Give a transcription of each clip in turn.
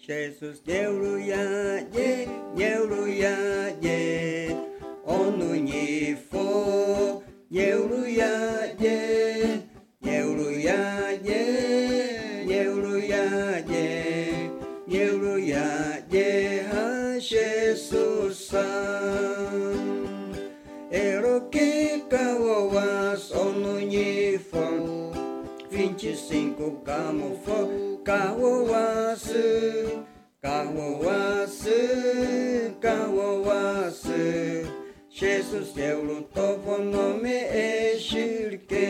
Jesus Neuruya ye Onu ni fo Neuruya ye ha Jesus Eroque caoas onu ni fo 25 camufo caoas Jesus eu luto por nome e shirke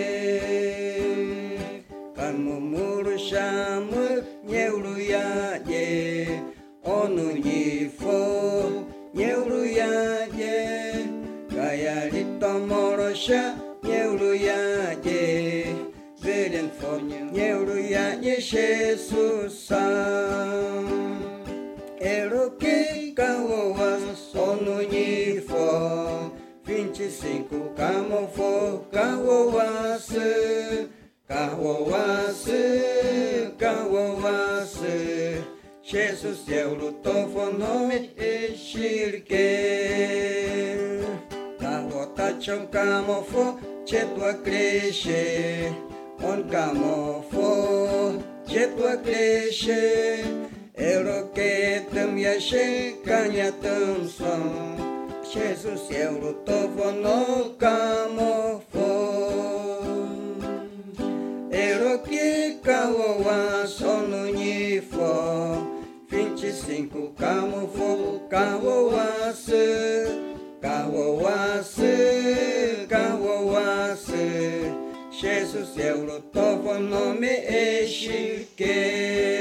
Kamo muru shamu Neuruya ye Onu ni fo Neuruya ye Kaya lito morosha Neuruya ye Veden fo Neuruya ye Jesus Eroque caoas Onu ni fo 25 camufo caoas Jesus eu luto for nome e shirke Caota chon camufo chetua cresce On camufo chetua cresce Eroque tam yashe canha tam som Jesus eu luto for no camufo Eroque caoas onu ni fo 25 camufo caoas Jesus eu luto for nome e shirke